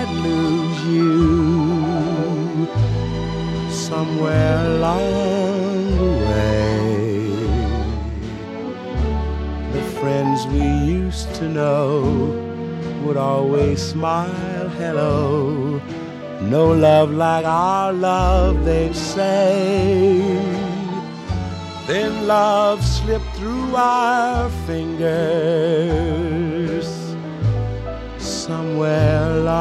lose you somewhere along the way. The friends we used to know would always smile hello. No love like our love, they'd say. Then love slipped through our fingers somewhere along